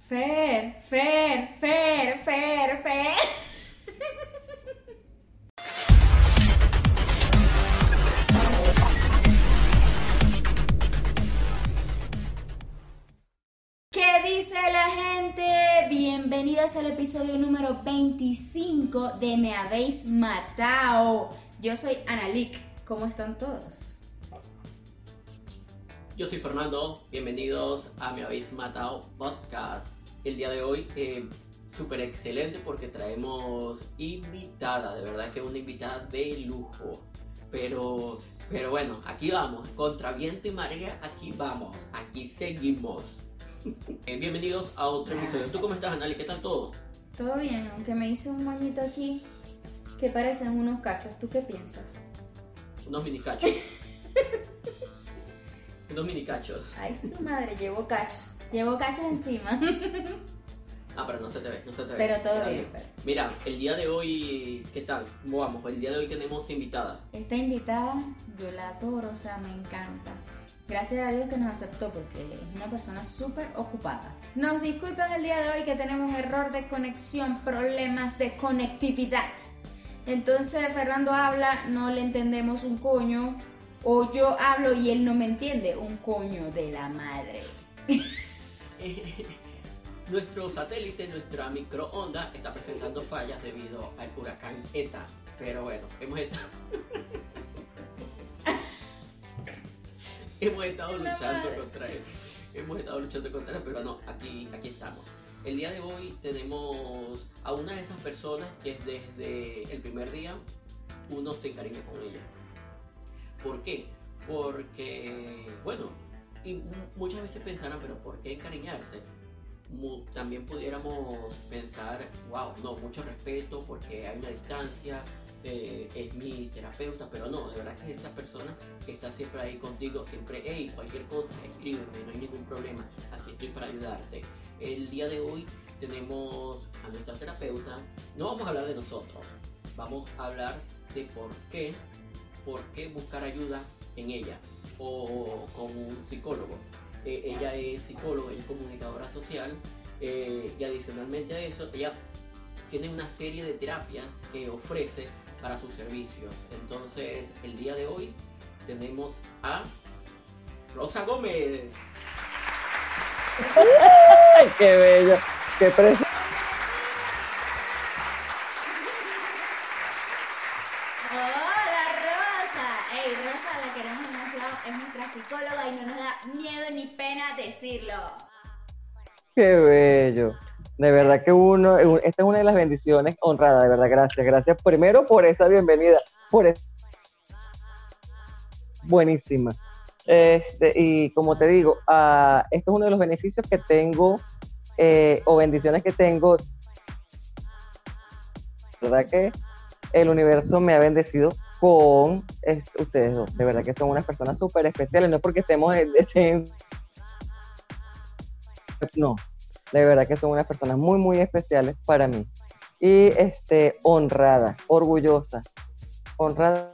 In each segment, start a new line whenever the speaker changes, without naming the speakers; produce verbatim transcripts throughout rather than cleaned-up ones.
Fer, Fer, Fer, Fer, Fer. ¿Qué dice la gente? Bienvenidos al episodio número veinticinco de Me Habéis Matado. Yo soy Analik. ¿Cómo están todos?
Yo soy Fernando. Bienvenidos a Me Habéis Matado Podcast. El día de hoy eh, súper excelente porque traemos invitada. De verdad que una invitada de lujo. Pero, pero bueno, aquí vamos. Contra viento y marea, aquí vamos. Aquí seguimos. Eh, bienvenidos a otro episodio. ¿Tú cómo estás, Anali? ¿Qué tal todo?
Todo bien, aunque me hice un moñito aquí que parecen unos cachos. ¿Tú qué piensas?
Unos mini cachos. Unos mini cachos.
Ay, su madre, llevo cachos. Llevo cachos encima.
Ah, pero no se te ve, no se te ve.
Pero todo
Dale.
bien, pero.
Mira, el día de hoy, ¿qué tal? ¿Cómo vamos? El día de hoy tenemos invitada.
Esta invitada, yo la adoro, o sea, me encanta. Gracias a Dios que nos aceptó porque es una persona súper ocupada. Nos disculpan el día de hoy que tenemos error de conexión, problemas de conectividad. Entonces Fernando habla, no le entendemos un coño. O yo hablo y él no me entiende, un coño de la madre.
Nuestro satélite, nuestra microonda está presentando fallas debido al huracán ETA. Pero bueno, hemos estado... hemos estado luchando contra él. Hemos estado luchando contra él, pero no, aquí, aquí estamos. El día de hoy tenemos a una de esas personas que desde el primer día uno se encariña con ella. ¿Por qué? Porque, bueno, y muchas veces pensarán, pero ¿por qué encariñarse? Mu- también pudiéramos pensar, wow, no, mucho respeto porque hay una distancia, eh, es mi terapeuta, pero no, de verdad que es esa persona que está siempre ahí contigo, siempre, hey, cualquier cosa, escríbeme, no hay ningún problema, aquí estoy para ayudarte. El día de hoy tenemos a nuestra terapeuta, no vamos a hablar de nosotros, vamos a hablar de por qué, por qué buscar ayuda en ella o con un psicólogo. Eh, ella es psicóloga, ella es comunicadora social eh, y adicionalmente a eso, ella tiene una serie de terapias que ofrece para sus servicios. Entonces, el día de hoy tenemos a Rosa Gómez.
¡Ay, qué bello! ¡Qué precioso!
Hola Rosa. Ey, Rosa la queremos demasiado, es nuestra psicóloga y no nos da miedo ni pena decirlo.
¡Qué bello! De verdad que uno, esta es una de las bendiciones honradas, de verdad, gracias. Gracias primero por esa bienvenida, por es... buenísima. Este, y como te digo, uh, esto es uno de los beneficios que tengo, eh, o bendiciones que tengo. De verdad que el universo me ha bendecido con este, ustedes dos. De verdad que son unas personas súper especiales, no es porque estemos en, en... no. De verdad que son unas personas muy, muy especiales para mí. Y este, honrada, orgullosa, honrada.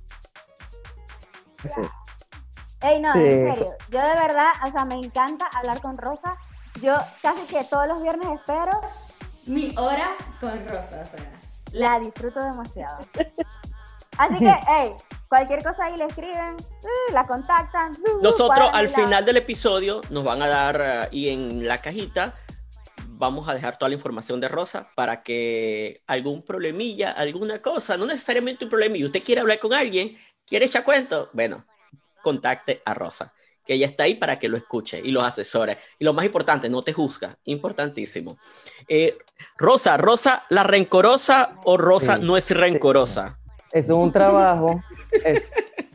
Sí.
Ey, no,
Sí.
en serio, yo de verdad, o sea, me encanta hablar con Rosa. Yo casi que todos los viernes espero,
Mi hora con Rosa, o sea.
la disfruto demasiado. Así que, hey, cualquier cosa ahí le escriben, uh, la contactan. uh,
Nosotros
cuadran
al
la-
final del episodio nos van a dar, uh, y en la cajita vamos a dejar toda la información de Rosa para que algún problemilla, alguna cosa, no necesariamente un problemilla, usted quiere hablar con alguien, quiere echar cuento, bueno, contacte a Rosa, que ella está ahí para que lo escuche y los asesore. Y lo más importante, no te juzga, importantísimo. Eh, Rosa, ¿Rosa la rencorosa o Rosa
Sí,
no es rencorosa?
Eso es un trabajo. Es...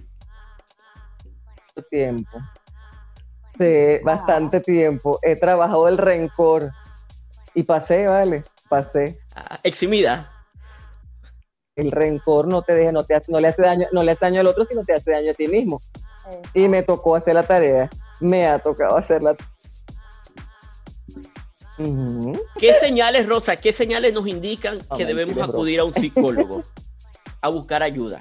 tiempo. Sí, bastante tiempo. He trabajado el rencor. Y pasé, vale, pasé.
Ah, eximida.
El rencor no te deja, no te hace, no le hace daño, no le hace daño al otro, sino te hace daño a ti mismo.
Eh,
Y me tocó hacer la tarea. Me ha tocado hacer la tarea. Uh-huh.
¿Qué señales, Rosa, qué señales nos indican
No,
que debemos
mentira, bro.
acudir a un psicólogo a buscar ayuda?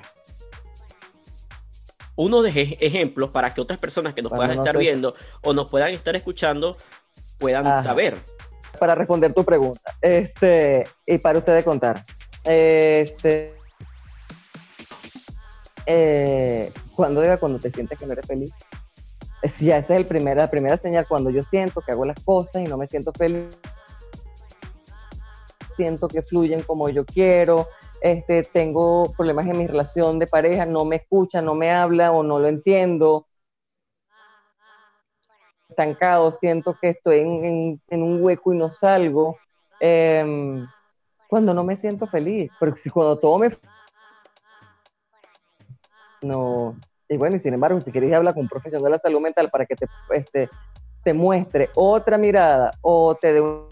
Unos de ej- ejemplos para que otras personas que nos
Cuando
puedan
no
estar
soy-
viendo o nos puedan estar escuchando puedan
Ajá.
saber.
para responder tu pregunta. Este, y para ustedes contar. Este, eh, ¿cuándo diga cuando te sientes que no eres feliz? Es, ya esa es el primer, la primera señal, cuando yo siento que hago las cosas y no me siento feliz. Siento que fluyen como yo quiero, este, tengo problemas en mi relación de pareja, no me escucha, no me habla o no lo entiendo. Estancado, siento que estoy en, en, en un hueco y no salgo. Eh, cuando no me siento feliz, porque si cuando todo me... No, y bueno, y sin embargo, si quieres hablar con un profesional de la salud mental para que te, este, te muestre otra mirada o te dé un...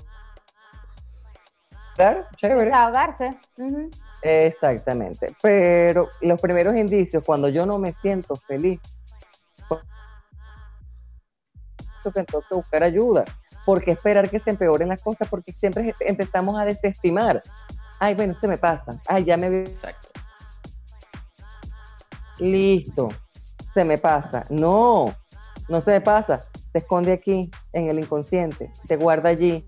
Chévere.
Desahogarse. Uh-huh.
Exactamente, pero los primeros indicios, cuando yo no me siento feliz, que tengo que buscar ayuda, porque esperar que se empeoren las cosas, porque siempre empezamos a desestimar. Ay, bueno, se me pasa. Ay, ya me vi.
Exacto.
Listo, se me pasa. No, no se me pasa. Se esconde aquí, en el inconsciente, se guarda allí.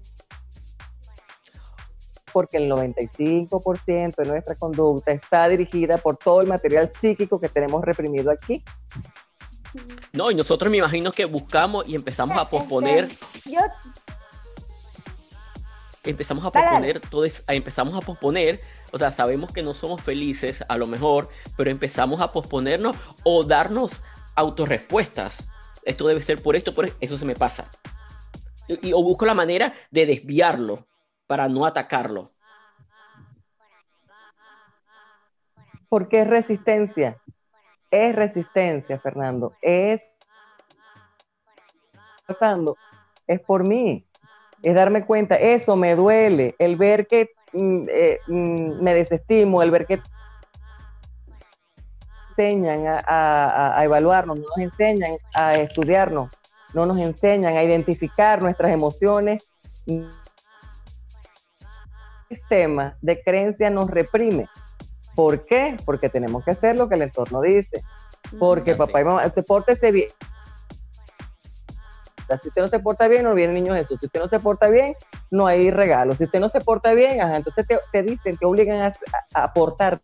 Porque el noventa y cinco por ciento de nuestra conducta está dirigida por todo el material psíquico que tenemos reprimido aquí.
No, y nosotros me imagino que buscamos y empezamos a posponer.
Yo...
Empezamos a posponer, todo es, empezamos a posponer, o sea, sabemos que no somos felices, a lo mejor, pero empezamos a posponernos o darnos autorrespuestas. Esto debe ser por esto, por esto, eso se me pasa. Y, y, o busco la manera de desviarlo para no atacarlo.
Porque es resistencia. Es resistencia, Fernando. Es pasando. Es por mí. Es darme cuenta. Eso me duele. El ver que mm, eh, mm, me desestimo, el ver que enseñan a, a, a evaluarnos, no nos enseñan a estudiarnos, no nos enseñan a identificar nuestras emociones. El sistema de creencia nos reprime. ¿Por qué? Porque tenemos que hacer lo que el entorno dice. Porque
Así.
Papá y mamá, te pórtese bien. O sea, si usted no se porta bien, no viene el niño Jesús. Si usted no se porta bien, no hay regalos. Si usted no se porta bien, ajá, entonces te, te dicen, te obligan a, a, a portar.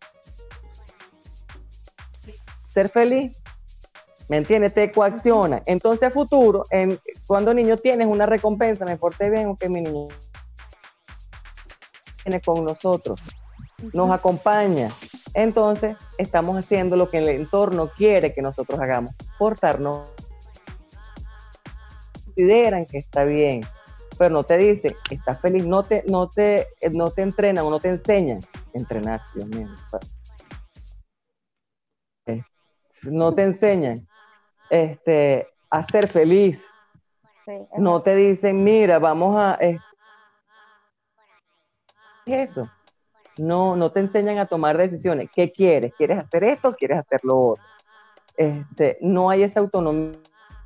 Ser feliz, ¿me entiendes? Te coacciona. Entonces a futuro, en, cuando niño tienes una recompensa, me porté bien, o que mi niño viene con nosotros, nos acompaña. Entonces estamos haciendo lo que el entorno quiere que nosotros hagamos, portarnos. Consideran que está bien, pero no te dicen, estás feliz, no te, no te, no te entrenan o no te enseñan. Entrenar, Dios mío. No te enseñan este, a ser feliz.
Sí,
No te dicen, mira, vamos a... Eh, eso. No, no te enseñan a tomar decisiones. ¿Qué quieres? ¿Quieres hacer esto o quieres hacer lo otro? Este, no hay esa autonomía.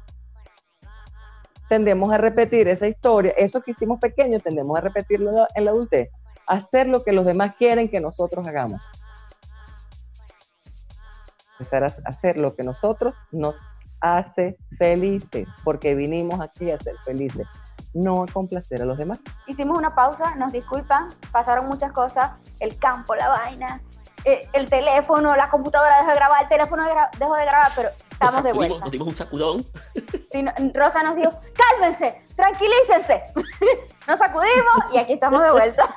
Tendemos a repetir esa historia, eso que hicimos pequeños, tendemos a repetirlo en la adultez, hacer lo que los demás quieren que nosotros hagamos. Empezar a hacer lo que nosotros nos hace felices, porque vinimos aquí a ser felices, no a complacer a los demás.
Hicimos una pausa, nos disculpan, pasaron muchas cosas, el campo, la vaina, eh, el teléfono, la computadora dejó de grabar, el teléfono de gra- dejó de grabar, pero estamos
Nos
de
sacudimos,
vuelta.
nos dimos un sacudón.
Sí, no, Rosa nos dijo, cálmense, tranquilícense. Nos sacudimos y aquí estamos de vuelta.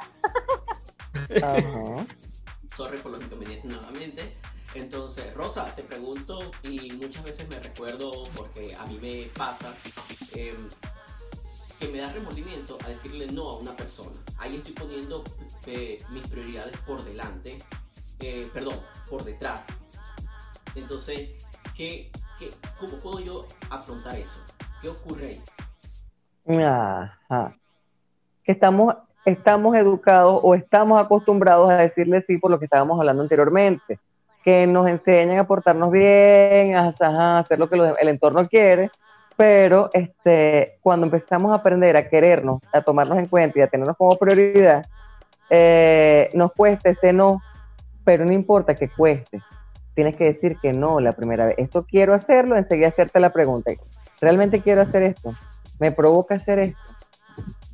Ajá.
Sorry por los inconvenientes nuevamente. Entonces, Rosa, te pregunto, y muchas veces me recuerdo, porque a mí me pasa, eh, que me da remordimiento a decirle no a una persona. Ahí estoy poniendo eh, mis prioridades por delante, eh, perdón, por detrás. Entonces, ¿qué, qué, ¿cómo puedo yo afrontar eso? ¿Qué ocurre ahí?
Ajá. Que estamos, estamos educados o estamos acostumbrados a decirle sí por lo que estábamos hablando anteriormente. Que nos enseñan a portarnos bien, a, a hacer lo que lo, el entorno quiere, pero este, cuando empezamos a aprender a querernos, a tomarnos en cuenta y a tenernos como prioridad, eh, nos cuesta ese no, pero no importa que cueste, tienes que decir que no la primera vez. Esto quiero hacerlo, enseguida hacerte la pregunta, ¿realmente quiero hacer esto? ¿Me provoca hacer esto?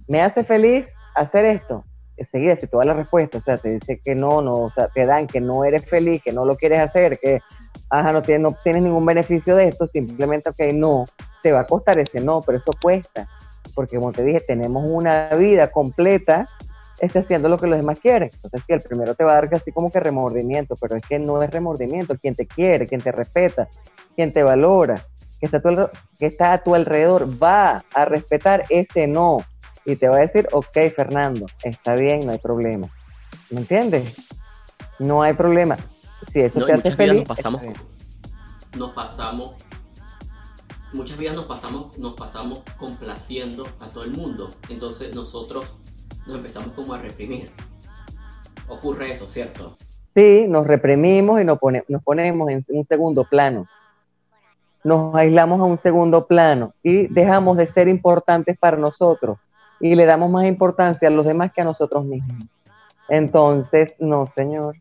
¿me hace feliz hacer esto? Enseguida, si tú das la respuesta, o sea, te dice que no, no, o sea, te dan que no eres feliz, que no lo quieres hacer, que, ajá, no tienes, no tienes ningún beneficio de esto, simplemente, ok, no, te va a costar ese no, pero eso cuesta, porque como te dije, tenemos una vida completa, está haciendo lo que los demás quieren. Entonces, sí, el primero te va a dar así como que remordimiento, pero es que no es remordimiento, quien te quiere, quien te respeta, quien te valora, que está a tu, alre- que está a tu alrededor, va a respetar ese no, y te va a decir, ok, Fernando, está bien, no hay problema. ¿Me entiendes? No hay problema. Si eso
No,
te
y
hace
muchas vidas
feliz,
nos pasamos,
está bien.
nos pasamos, muchas vidas nos pasamos, nos pasamos complaciendo a todo el mundo. Entonces nosotros nos empezamos como a reprimir. Ocurre eso, ¿cierto?
Sí, nos reprimimos y nos, pone- nos ponemos en un segundo plano. Nos aislamos a un segundo plano y dejamos de ser importantes para nosotros y le damos más importancia a los demás que a nosotros mismos. Entonces, no, señor,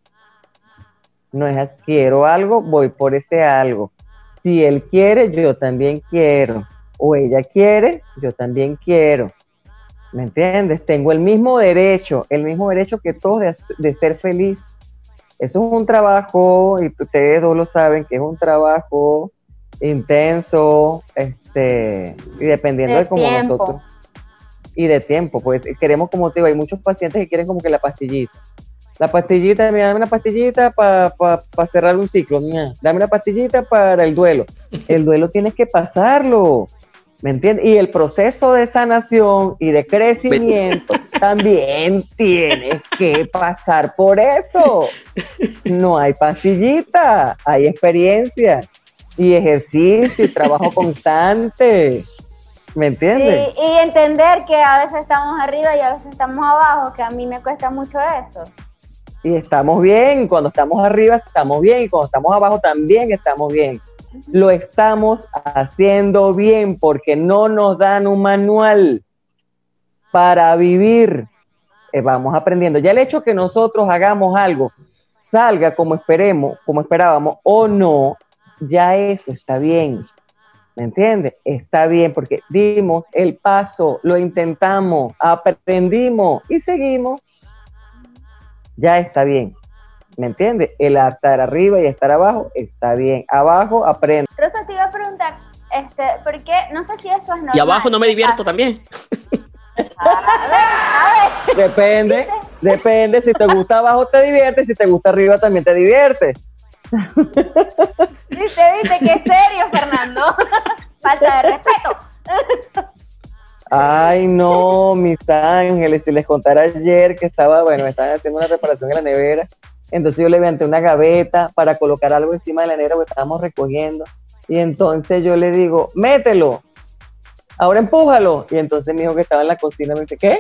no es así. Quiero algo, voy por ese algo. Si él quiere, yo también quiero. O ella quiere, yo también quiero. ¿Me entiendes? Tengo el mismo derecho, el mismo derecho que todos de, de ser feliz. Eso es un trabajo, y ustedes dos lo saben, que es un trabajo intenso, este, y dependiendo
De
de cómo
tiempo.
nosotros, y de tiempo, pues queremos, como te digo, hay muchos pacientes que quieren como que la pastillita. La pastillita, mira, dame una pastillita para pa, pa cerrar un ciclo, mira, dame una pastillita para el duelo. El duelo tienes que pasarlo, ¿me entiendes? Y el proceso de sanación y de crecimiento también tienes que pasar por eso. No hay pastillita, hay experiencia y ejercicio y trabajo constante. ¿Me entiendes?
Y, y entender que a veces estamos arriba y a veces estamos abajo, que a mí me cuesta mucho eso.
Y estamos bien, cuando estamos arriba estamos bien, y cuando estamos abajo también estamos bien. Lo estamos haciendo bien porque no nos dan un manual para vivir. Eh, vamos aprendiendo. Ya el hecho que nosotros hagamos algo, salga como esperemos, como esperábamos o no, ya eso está bien. ¿Me entiendes? Está bien porque dimos el paso, lo intentamos, aprendimos y seguimos. Ya está bien. ¿Me entiendes? El estar arriba y estar abajo está bien. Abajo aprende.
Rosa, te iba a preguntar, este, porque no sé si eso es normal.
Y abajo no me divierto
Ah,
también.
A ver, a ver.
Depende, depende. Si te gusta abajo te diviertes, si te gusta arriba también te diviertes.
Viste, viste, qué serio, Fernando. Falta de respeto.
Ay, no, mis ángeles, si les contara ayer que estaba, bueno, me estaban haciendo una reparación en la nevera, entonces yo le levanté una gaveta para colocar algo encima de la nevera porque estábamos recogiendo, y entonces yo le digo, mételo, ahora empújalo, y entonces mi hijo que estaba en la cocina me dice, ¿qué?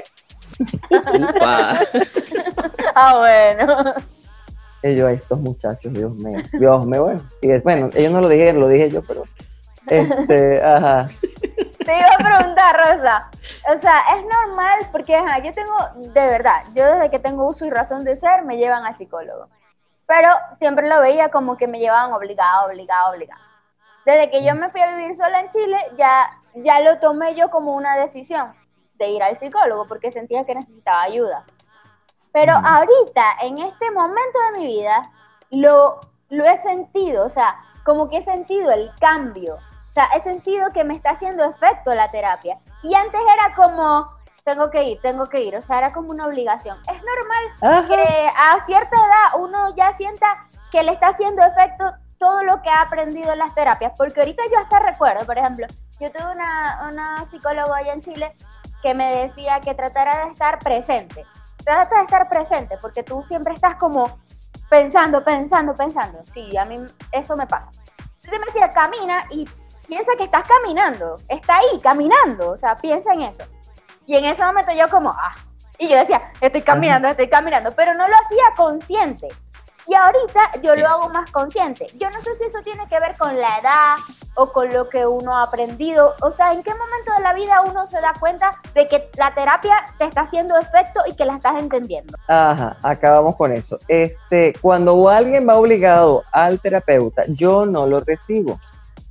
Upa.
Ah, bueno.
Y yo, estos muchachos, Dios mío, Dios mío, bueno, y es, bueno, ellos no lo dijeron, lo dije yo, pero, este, ajá.
Te iba a preguntar, Rosa, o sea, es normal porque ajá, yo tengo, de verdad, yo desde que tengo uso y razón de ser, me llevan al psicólogo, pero siempre lo veía como que me llevaban obligado, obligado, obligado. Desde que yo me fui a vivir sola en Chile, ya, ya lo tomé yo como una decisión de ir al psicólogo porque sentía que necesitaba ayuda. Pero
Mm.
ahorita, en este momento de mi vida, lo, lo he sentido, o sea, como que he sentido el cambio. O sea, he sentido que me está haciendo efecto la terapia. Y antes era como, tengo que ir, tengo que ir. O sea, era como una obligación. Es normal
Ajá.
que a cierta edad uno ya sienta que le está haciendo efecto todo lo que ha aprendido en las terapias. Porque ahorita yo hasta recuerdo, por ejemplo, yo tuve una, una psicóloga allá en Chile que me decía que tratara de estar presente. Trata de estar presente porque tú siempre estás como pensando, pensando, pensando. Sí, a mí eso me pasa. Entonces me decía, camina y piensa que estás caminando, está ahí, caminando, o sea, piensa en eso. Y en ese momento yo como, ah, y yo decía, estoy caminando, estoy caminando, pero no lo hacía consciente. Y ahorita yo lo hago más consciente. Yo no sé si eso tiene que ver con la edad o con lo que uno ha aprendido. O sea, ¿en qué momento de la vida uno se da cuenta de que la terapia te está haciendo efecto y que la estás entendiendo?
Ajá, acabamos con eso. Este, cuando alguien va obligado al terapeuta, yo no lo recibo.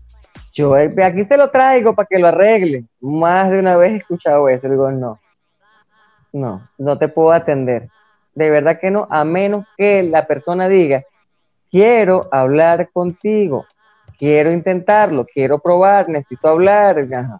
Yo eh, aquí se lo traigo para que lo arregle. Más de una vez he escuchado eso, digo, no. no, no te puedo atender. De verdad que no, a menos que la persona diga, quiero hablar contigo, quiero intentarlo, quiero probar, necesito hablar. Ajá.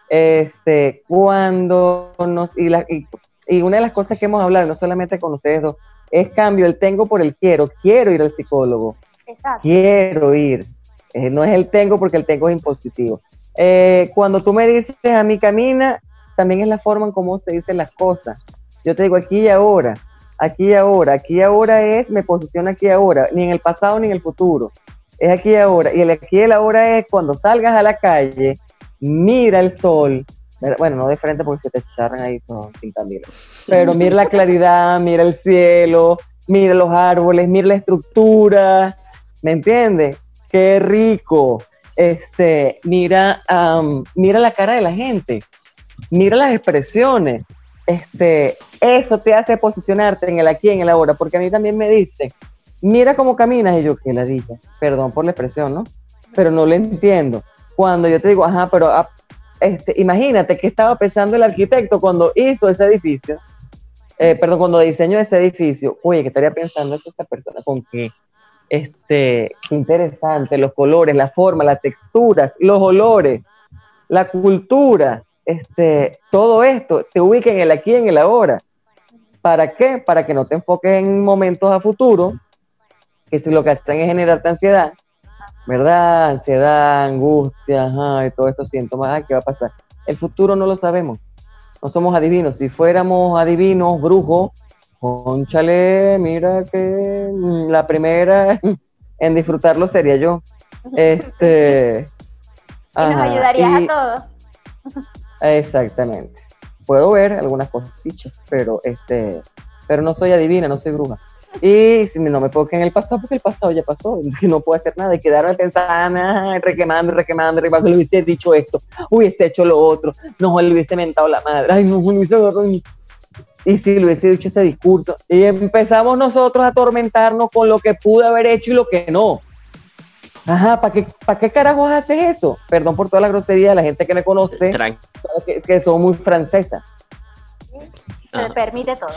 Este, cuando nos, y, la, y, y una de las cosas que hemos hablado, no solamente con ustedes dos, es cambio el tengo por el quiero, quiero ir al psicólogo,
Exacto.
quiero ir, eh, no es el tengo porque el tengo es impositivo. Eh, cuando tú me dices a mí camina, también es la forma en cómo se dicen las cosas. Yo te digo aquí y ahora, aquí y ahora, aquí y ahora es, me posiciono aquí y ahora, ni en el pasado ni en el futuro, es aquí y ahora, y el aquí y el ahora es cuando salgas a la calle, mira el sol, bueno, no de frente porque se te charran ahí con cinta mil, pero mira la claridad, mira el cielo, mira los árboles, mira la estructura, ¿me entiendes? Qué rico, este, mira, um, mira la cara de la gente, mira las expresiones, este, eso te hace posicionarte en el aquí, en el ahora, porque a mí también me dicen, mira cómo caminas, y yo, ¿qué la dije? Perdón por la expresión, ¿no? Pero no lo entiendo. Cuando yo te digo, ajá, pero ah, este, imagínate que estaba pensando el arquitecto cuando hizo ese edificio, eh, perdón, cuando diseñó ese edificio, oye, ¿qué estaría pensando esta persona? ¿Con qué? Este, qué interesante, los colores, la forma, las texturas, los olores, la cultura, este, todo esto te ubica en el aquí, en el ahora. ¿Para qué? Para que no te enfoques en momentos a futuro, que si lo que hacen es generarte ansiedad, ¿verdad? Ansiedad, angustia, ajá, y todos estos síntomas, ah, ¿qué va a pasar? El futuro no lo sabemos, no somos adivinos. Si fuéramos adivinos, brujos, cónchale, mira que la primera en disfrutarlo sería yo. Este,
y nos
ajá,
ayudarías
y,
a todos.
Exactamente. Puedo ver algunas cosas, pero este, pero no soy adivina, no soy bruja. Y si no me puedo quedar en el pasado, porque el pasado ya pasó, que no puedo hacer nada, y quedarme pensando, ah, requemando, requemando, requemando, le hubiese dicho esto, hubiese hecho lo otro, no, le hubiese mentado la madre, ay, no, le hubiese agarrado, y si le hubiese dicho este discurso, y empezamos nosotros a atormentarnos con lo que pude haber hecho y lo que no. Ajá, ¿para qué, ¿para qué carajos haces eso? Perdón por toda la grosería de la gente que me conoce, que, que son muy francesas.
¿Sí? Se le permite todo.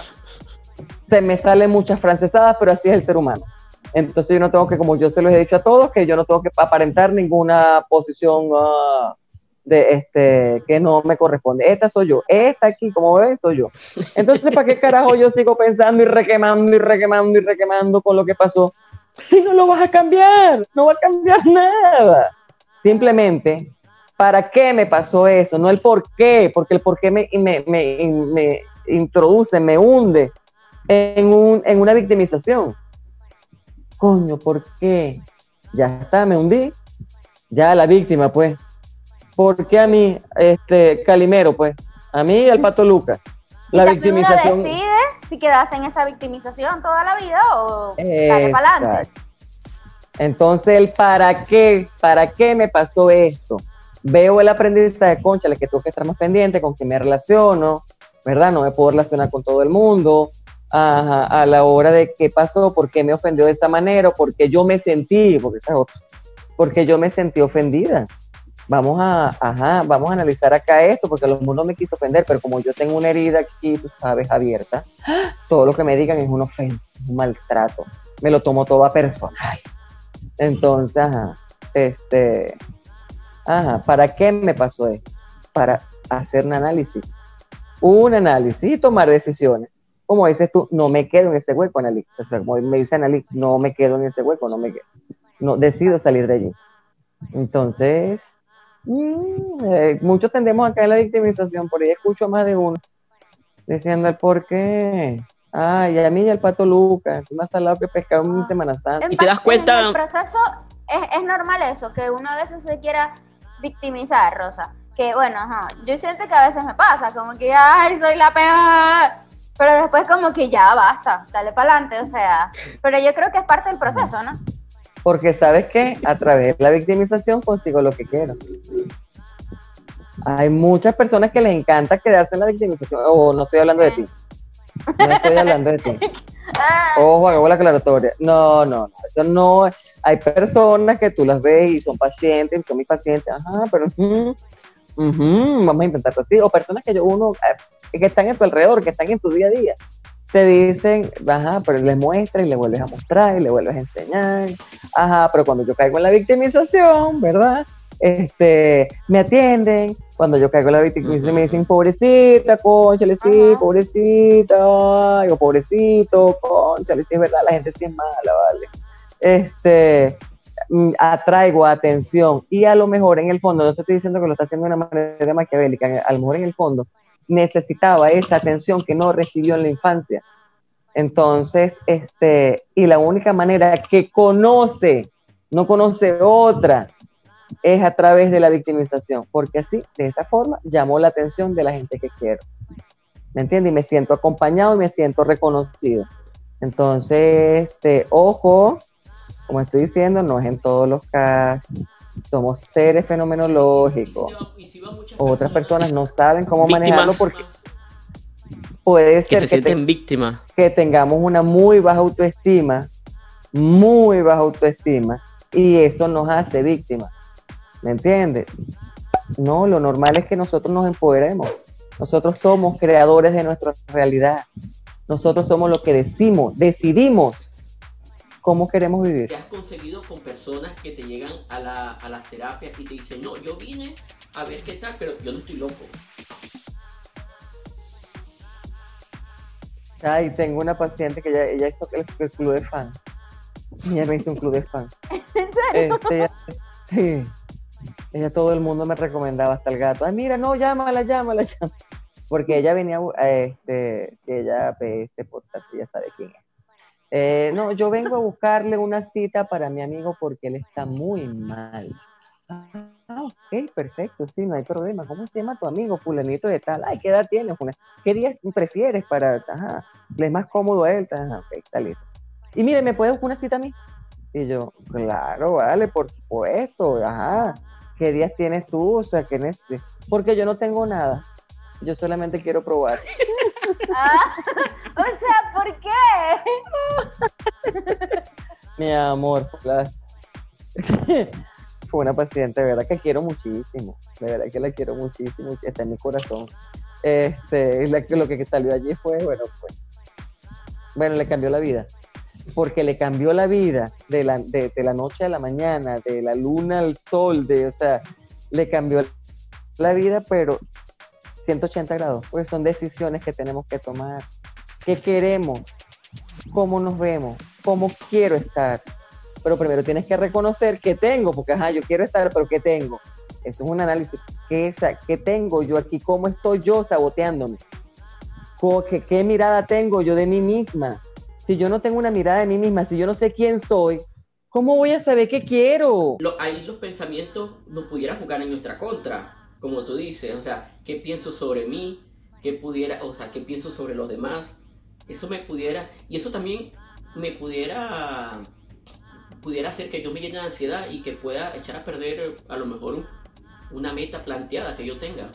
Se me salen muchas francesadas, pero así es el ser humano. Entonces yo no tengo que, como yo se los he dicho a todos, que yo no tengo que aparentar ninguna posición uh, de este que no me corresponde. Esta soy yo, esta aquí, como ven, soy yo. Entonces, ¿para qué carajo yo sigo pensando y requemando y requemando y requemando con lo que pasó? Si no lo vas a cambiar, no va a cambiar nada. Simplemente, ¿para qué me pasó eso? No el por qué, porque el por qué me, me, me, me introduce, me hunde en, un, en una victimización. Coño, ¿por qué? Ya está, me hundí. Ya la víctima, pues. ¿Por qué a mí, este, Calimero, pues? A mí y al Pato Lucas. La
y
victimización.
Uno decide si quedarse en esa victimización toda la vida o darle para adelante.
Entonces, el para qué, para qué me pasó esto. Veo el aprendizaje, cónchale, que tengo que estar más pendiente con quién me relaciono, ¿verdad? No me puedo relacionar con todo el mundo. Ajá, a la hora de qué pasó, por qué me ofendió de esa manera, por qué yo me sentí, porque esa es otra, porque yo me sentí ofendida. Vamos a, ajá, vamos a analizar acá esto, porque a lo mejor no me quiso ofender, pero como yo tengo una herida aquí, tú sabes, abierta, todo lo que me digan es una ofensa, un maltrato, me lo tomo todo a personal. Entonces, ajá, este, ajá, ¿para qué me pasó esto? Para hacer un análisis, un análisis y tomar decisiones. Como dices tú, no me quedo en ese hueco, Analí. O sea, como me dice Analí, no me quedo en ese hueco, no me quedo. No, decido salir de allí. Entonces, mmm, eh, muchos tendemos a caer en la victimización, por ahí escucho a más de uno diciendo el por qué. Ay, a mí y al Pato Lucas, más salado que pescado en Semana Santa.
Y te das cuenta.
En el proceso es, es normal eso, que uno a veces se quiera victimizar, Rosa. Que bueno, ajá, yo siento que a veces me pasa, como que, ay, soy la peor. Pero después como que ya basta, dale para adelante, o sea, pero yo creo que es parte del proceso, ¿no?
Porque sabes que a través de la victimización consigo lo que quiero. Hay muchas personas que les encanta quedarse en la victimización. Oh, no estoy hablando de ti. No estoy hablando de ti. Ojo, hago la aclaratoria. No, no, no, eso no. Hay personas que tú las ves y son pacientes, y son mis pacientes, ajá, pero... Mm, uh-huh, vamos a intentarlo así, o personas que yo, uno, que están en tu alrededor, que están en tu día a día, te dicen, ajá, pero les muestras y le vuelves a mostrar y le vuelves a enseñar, ajá, pero cuando yo caigo en la victimización, ¿verdad? Este, me atienden, cuando yo caigo en la victimización uh-huh. me dicen, pobrecita, cónchale, sí, uh-huh. pobrecita, ay, o pobrecito, cónchale, sí, es verdad, la gente sí es mala, ¿vale? Este, atraigo atención, y a lo mejor en el fondo, no te estoy diciendo que lo está haciendo de una manera maquiavélica, a lo mejor en el fondo, necesitaba esa atención que no recibió en la infancia. Entonces, este, y la única manera que conoce, no conoce otra, es a través de la victimización, porque así, de esa forma, llamó la atención de la gente que quiero. ¿Me entiendes? Y me siento acompañado y me siento reconocido. Entonces, este, ojo, como estoy diciendo, no es en todos los casos. Somos seres fenomenológicos. Y si va, y si Otras personas no saben cómo víctimas, manejarlo porque puede ser
que, se que, te, víctimas.
que tengamos una muy baja autoestima, muy baja autoestima, y eso nos hace víctimas. ¿Me entiendes? No, lo normal es que nosotros nos empoderemos. Nosotros somos creadores de nuestra realidad. Nosotros somos los que decimos, decidimos cómo queremos vivir.
¿Qué has conseguido con personas que te llegan a, la, a las terapias y te dicen, no, yo vine a ver qué tal, pero yo no estoy loco?
Ay, tengo una paciente que ella, ella hizo el, el club de fans. Ella me hizo un club de fans. Este, ella, sí. Ella, todo el mundo me recomendaba, hasta el gato. Ay, mira, no, llámala, llámala, llámala. Porque ella venía, este, ella ve este podcast, ya sabe quién es. Eh, no, yo vengo a buscarle una cita para mi amigo porque él está muy mal. Ah, ok, perfecto, sí, no hay problema. ¿Cómo se llama tu amigo, fulanito de tal? Ay, ¿qué edad tienes? ¿Qué día prefieres para, ajá, le es más cómodo a él? Ajá, ok, está listo. Y mire, ¿me puede buscar una cita a mí? Y yo, claro, vale, por supuesto, ajá. ¿Qué días tienes tú? O sea, ¿qué necesitas? Porque yo no tengo nada. Yo solamente quiero probar.
Ah, o sea, ¿por qué?
Mi amor, claro. Fue una paciente, de verdad que quiero muchísimo. De verdad que la quiero muchísimo. Está en mi corazón. Este, la, lo que salió allí fue, bueno, pues. Bueno, le cambió la vida. Porque le cambió la vida de la, de, de la noche a la mañana, de la luna al sol, de, o sea, le cambió la vida, pero ciento ochenta grados, porque son decisiones que tenemos que tomar. ¿Qué queremos? ¿Cómo nos vemos? ¿Cómo quiero estar? Pero primero tienes que reconocer qué tengo, porque ajá, yo quiero estar, pero ¿qué tengo? Eso es un análisis. ¿Qué, qué tengo yo aquí? ¿Cómo estoy yo saboteándome? ¿Qué, qué mirada tengo yo de mí misma? Si yo no tengo una mirada de mí misma, si yo no sé quién soy, ¿cómo voy a saber qué quiero?
Lo, ahí los pensamientos no pudieran jugar en nuestra contra, como tú dices. O sea, ¿qué pienso sobre mí? ¿Qué pudiera, o sea, qué pienso sobre los demás? Eso me pudiera, y eso también me pudiera, pudiera hacer que yo me llene de ansiedad y que pueda echar a perder a lo mejor un, una meta planteada que yo tenga.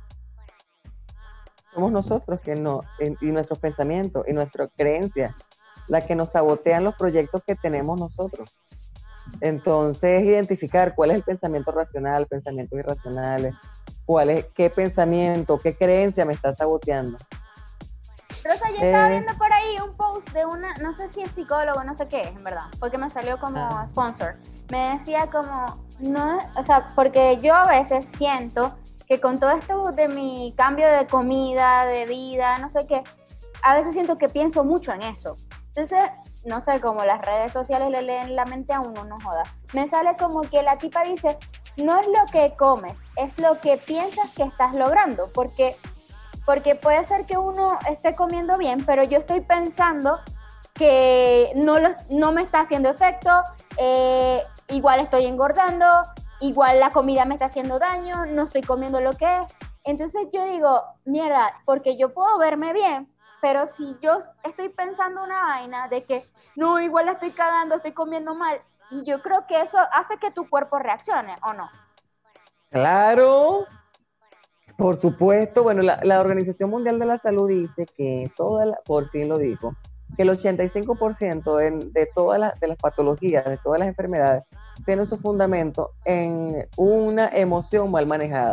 Somos nosotros que no, y nuestros pensamientos y nuestras creencias, las que nos sabotean los proyectos que tenemos nosotros. Entonces, identificar cuál es el pensamiento racional, pensamientos irracionales, cuál es, qué pensamiento, qué creencia me está saboteando.
Rosa, yo estaba eh, viendo por ahí un post de una, no sé si es psicólogo, no sé qué es, en verdad, porque me salió como ah. sponsor. Me decía como, no, o sea, porque yo a veces siento que con todo esto de mi cambio de comida, de vida, no sé qué, a veces siento que pienso mucho en eso. Entonces, no sé, como las redes sociales le leen la mente a uno, no joda. Me sale como que la tipa dice, no es lo que comes, es lo que piensas que estás logrando, porque, porque puede ser que uno esté comiendo bien, pero yo estoy pensando que no, lo, no me está haciendo efecto, eh, igual estoy engordando, igual la comida me está haciendo daño, no estoy comiendo lo que es. Entonces yo digo, mierda, porque yo puedo verme bien, pero si yo estoy pensando una vaina de que no, igual la estoy cagando, estoy comiendo mal, y yo creo que eso hace que tu cuerpo reaccione, ¿o no?
Claro, por supuesto. Bueno, la, la Organización Mundial de la Salud dice que toda la, por fin lo dijo, que el ochenta y cinco por ciento de, de todas las, de las patologías, de todas las enfermedades, tienen su fundamento en una emoción mal manejada.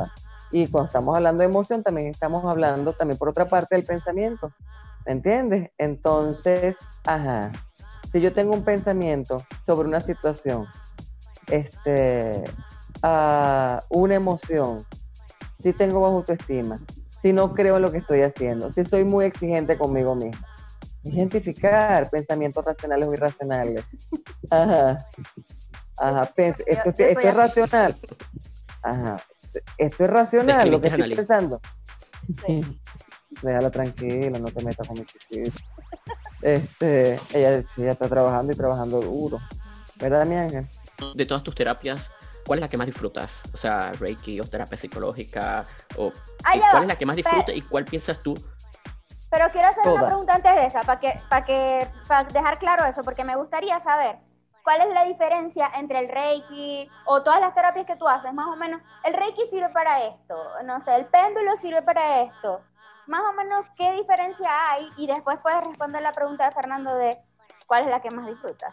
Y cuando estamos hablando de emoción, también estamos hablando también por otra parte del pensamiento, ¿me entiendes? Entonces, ajá, si yo tengo un pensamiento sobre una situación, este, uh, una emoción, si tengo baja autoestima, si no creo en lo que estoy haciendo, si soy muy exigente conmigo mismo, identificar pensamientos racionales o irracionales. Ajá, ajá, Pens- esto, esto, esto es racional. Ajá. Esto es racional, lo que estoy pensando.
Sí.
Déjala tranquila, no te metas con mi chiquita. Este, ella, ella está trabajando y trabajando duro. ¿Verdad, mi ángel?
De todas tus terapias, ¿cuál es la que más disfrutas? O sea, Reiki o terapia psicológica, o
Ah,
¿y
ya
¿cuál
va.
es la que más disfrutas
Pe-
y cuál piensas tú?
Pero quiero hacer una
Todas.
pregunta antes de esa, para que, para que, para dejar claro eso, porque me gustaría saber cuál es la diferencia entre el Reiki o todas las terapias que tú haces, más o menos. El Reiki sirve para esto, no sé, el péndulo sirve para esto. Más o menos, ¿qué diferencia hay? Y después puedes responder la pregunta de Fernando de cuál es la que más disfrutas.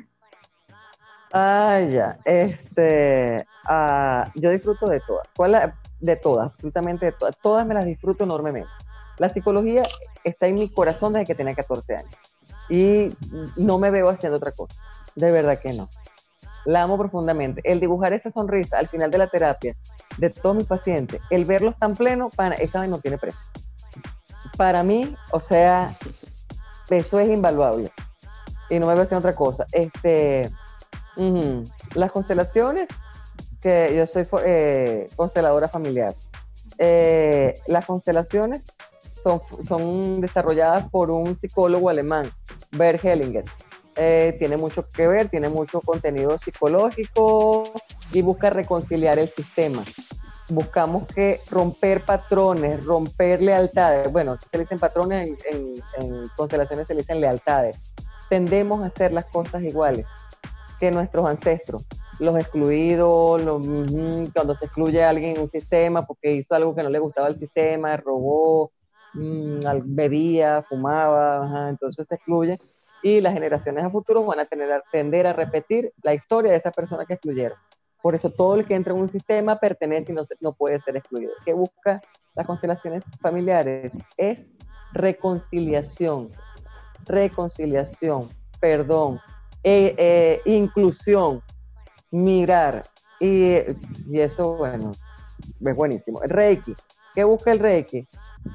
Ah, ya. Este, ah, yo disfruto de todas. ¿Cuál la- de todas, absolutamente de todas. Todas me las disfruto enormemente. La psicología está en mi corazón desde que tenía catorce años. Y no me veo haciendo otra cosa. De verdad que no. La amo profundamente. El dibujar esa sonrisa al final de la terapia de todos mis pacientes, el verlos tan plenos, para esa vez no tiene precio. Para mí, o sea, eso es invaluable. Y no me veo haciendo otra cosa. Este, uh-huh. Las constelaciones, que yo soy eh, consteladora familiar. Eh, las constelaciones son, son desarrolladas por un psicólogo alemán, Bert Hellinger. Eh, tiene mucho que ver, tiene mucho contenido psicológico y busca reconciliar el sistema. Buscamos que romper patrones, romper lealtades. Bueno, se le dicen patrones, en, en, en constelaciones se le dicen lealtades. Tendemos a hacer las cosas iguales que nuestros ancestros. Los excluidos, los, uh, cuando se excluye a alguien en un sistema porque hizo algo que no le gustaba al sistema, robó, um, bebía, fumaba, ajá, entonces se excluye. Y las generaciones a futuro van a tener, tender a repetir la historia de esa persona que excluyeron. Por eso todo el que entra en un sistema pertenece y no, no puede ser excluido. ¿Qué busca las constelaciones familiares? Es reconciliación, reconciliación, perdón, eh, eh, inclusión, mirar. Y, y eso, bueno, es buenísimo. El Reiki. ¿Qué busca el Reiki?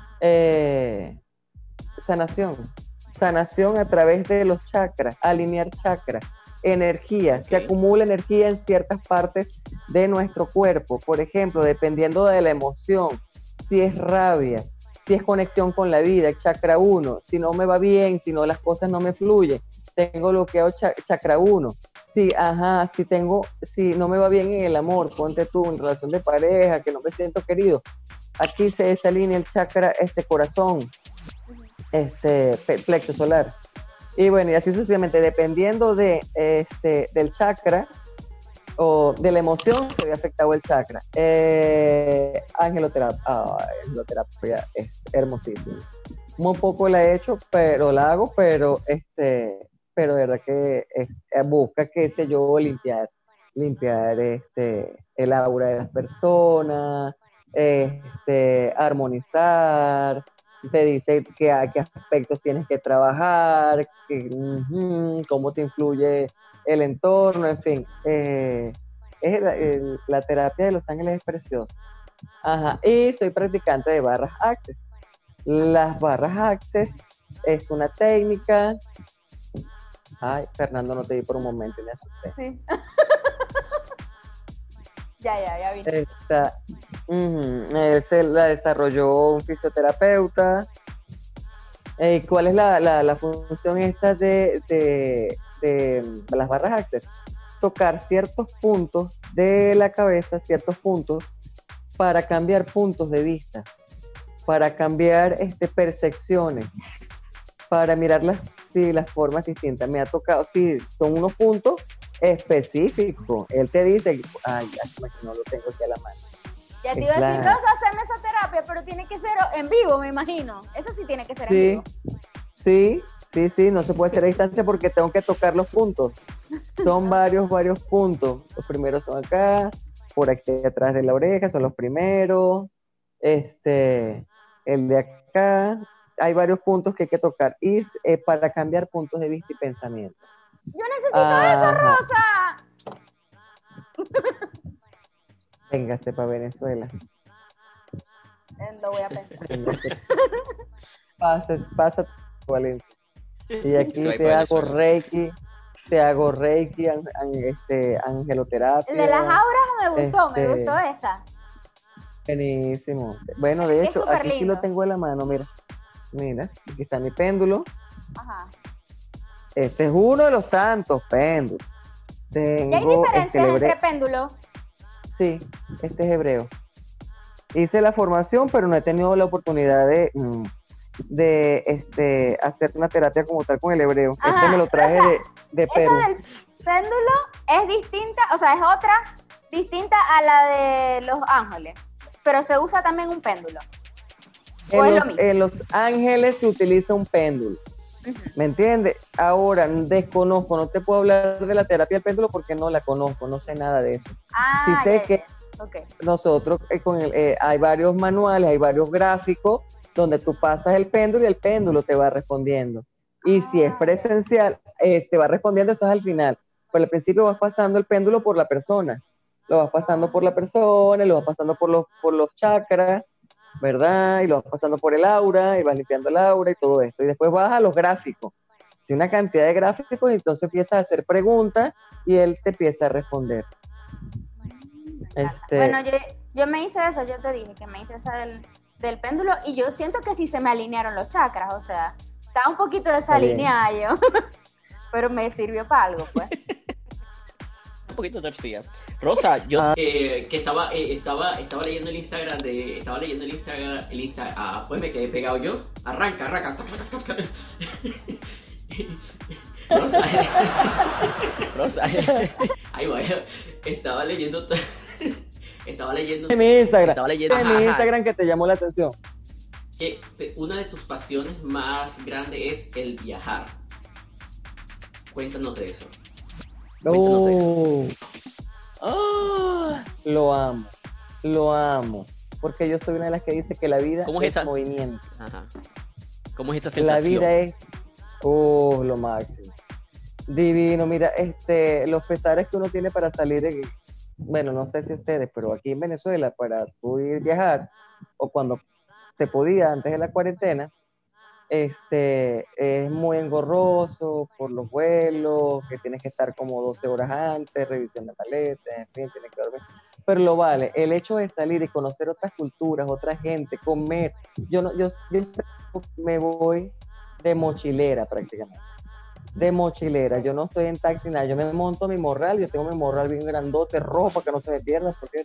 Eh, sanación. Sanación a través de los chakras, alinear chakras, energía, okay. Se acumula energía en ciertas partes de nuestro cuerpo, por ejemplo, dependiendo de la emoción, si es rabia, si es conexión con la vida, chakra uno, si no me va bien, si no las cosas no me fluyen, tengo bloqueado ch- chakra uno, si, ajá, si tengo, si no me va bien en el amor, ponte tú en relación de pareja, que no me siento querido, aquí se desalinea el chakra, este corazón, este plexo solar, y bueno, y así sucesivamente, dependiendo de, este, del chakra o de la emoción, se ve afectado el chakra. Eh, angeloterapia, oh, angeloterapia es hermosísima. Muy poco la he hecho, pero la hago, pero este, pero de verdad que es, busca, qué sé yo, limpiar, limpiar este, el aura de las personas, este, armonizar. Te dice que a qué aspectos tienes que trabajar, que, uh-huh, cómo te influye el entorno, en fin. Eh, es la, el, la terapia de Los Ángeles es preciosa. Ajá. Y soy practicante de barras Access. Las barras Access es una técnica. Ay, Fernando, no te vi por un momento y me asusté.
Sí. Ya, ya, ya vi.
Esta, uh-huh, se la desarrolló un fisioterapeuta. Eh, ¿Cuál es la, la, la función esta de, de, de las barras Access? Tocar ciertos puntos de la cabeza, ciertos puntos, para cambiar puntos de vista, para cambiar este, percepciones, para mirar las, sí, las formas distintas. Me ha tocado, sí, son unos puntos específico. Él te dice, ay, ya no lo tengo aquí a la mano.
Ya te iba a decir, Rosa, hazme esa terapia, pero tiene que ser en vivo, me imagino. Eso sí tiene que ser
sí,
en vivo.
Sí, sí, sí, no se puede hacer a distancia porque tengo que tocar los puntos. Son varios, varios puntos. Los primeros son acá, por aquí atrás de la oreja, son los primeros. Este, el de acá, hay varios puntos que hay que tocar. Y eh, para cambiar puntos de vista y pensamiento.
Yo necesito eso, Rosa.
Véngase para Venezuela.
Lo voy a pensar.
Pasa, pasa, Valencia. Y aquí
Soy
te
para
hago
Venezuela.
reiki, te hago reiki, an, an- este, angeloterapia.
El de las auras me gustó,
Este-
me gustó esa.
Buenísimo. Bueno, de
Es
hecho,
súper
aquí sí
lindo.
lo tengo en la mano, mira. Mira, aquí está mi péndulo.
Ajá.
Este es uno de los tantos péndulos. Tengo
¿Y hay
este,
diferencias
el hebreo.
entre péndulos?
Sí, este es hebreo. Hice la formación, pero no he tenido la oportunidad de, mm, de este, hacer una terapia como tal con el hebreo.
Ajá,
Este me lo traje
o sea,
de, de
Esa
Perú.
del péndulo es distinta, o sea, es otra distinta a la de los ángeles, pero se usa también un péndulo. ¿O
En
es lo
los,
mismo?
en Los Ángeles se utiliza un péndulo.
Ujú.
¿Me entiendes? Ahora, desconozco, no te puedo hablar de la terapia del péndulo porque no la conozco, no sé nada de eso.
Ah,
Sí sé
ya,
que-
ya. Ok.
Nosotros eh, con el, eh, hay varios manuales, hay varios gráficos donde tú pasas el péndulo y el péndulo te va respondiendo. Y si es
Ah,
presencial, eh, te va respondiendo, eso es al final. Pero al principio vas pasando el péndulo por la persona. Lo vas pasando por la persona, y lo vas pasando por los, por los chakras, ¿verdad? Y lo vas pasando por el aura, y vas limpiando el aura y todo esto. Y después vas a los gráficos. Tiene una cantidad de gráficos y entonces empiezas a hacer preguntas y él te empieza a responder. Este,
Bueno, yo, yo me hice eso, yo te dije que me hice esa del, del péndulo y yo siento que sí se me alinearon los chakras, o sea, estaba un poquito desalineada yo, pero me sirvió para algo, pues.
Un poquito torcida. Rosa, yo
Ah.
eh, que estaba, eh, estaba, estaba leyendo el Instagram de, estaba leyendo el Instagram, el Insta, ah, pues me quedé pegado yo. Arranca, arranca. Rosa, Rosa, ahí va. Estaba leyendo, estaba leyendo,
en mi Instagram,
estaba leyendo,
en
ajá,
mi
ajá,
Instagram que te llamó la atención.
que te- una de tus pasiones más grandes es el viajar. Cuéntanos de eso. Cuéntanos de eso.
Oh. Ah, lo amo, lo amo, porque yo soy una de las que dice que la vida
¿Cómo es
es
esa?
movimiento.
Ajá. ¿Cómo es esa
La
sensación?
vida es, oh, lo máximo. Divino, mira, este, los pesares que uno tiene para salir, de- bueno, no sé si ustedes, pero aquí en Venezuela, para poder viajar, o cuando se podía antes de la cuarentena, este, es muy engorroso por los vuelos, que tienes que estar como doce horas antes, revisión de maletas, en fin, tienes que dormir. Pero lo vale, el hecho de salir y conocer otras culturas, otra gente, comer, yo no, yo, yo me voy de mochilera prácticamente, de mochilera, yo no estoy en taxi, nada, yo me monto mi morral, yo tengo mi morral bien grandote, rojo para que no se me pierda, porque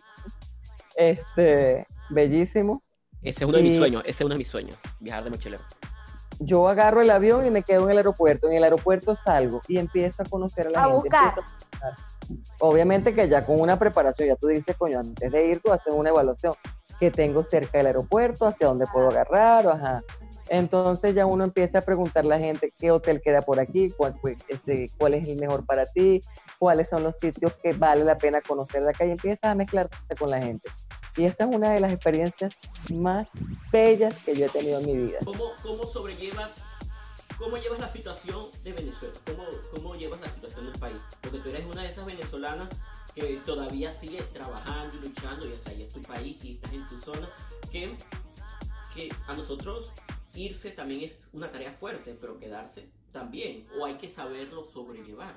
este, bellísimo.
Ese es uno de mis
Y-
sueños, ese es uno de mis sueños, viajar de mochilero.
Yo agarro el avión y me quedo en el aeropuerto. En el aeropuerto salgo y empiezo a conocer a la
A
gente.
buscar.
empiezo a buscar. Obviamente que ya con una preparación, ya tú dices, coño, antes de ir tú haces una evaluación. Que tengo cerca del aeropuerto, hacia dónde puedo agarrar, ajá. Entonces ya uno empieza a preguntarle a la gente qué hotel queda por aquí, cuál, pues, este, cuál es el mejor para ti, cuáles son los sitios que vale la pena conocer de acá y empiezas a mezclarte con la gente. Y esa es una de las experiencias más bellas que yo he tenido en mi vida.
¿Cómo, cómo sobrellevas, cómo llevas la situación de Venezuela? ¿Cómo, ¿Cómo llevas la situación del país? Porque tú eres una de esas venezolanas que todavía sigue trabajando y luchando, y hasta ahí es tu país y estás en tu zona, que, que a nosotros irse también es una tarea fuerte, pero quedarse también, o hay que saberlo sobrellevar.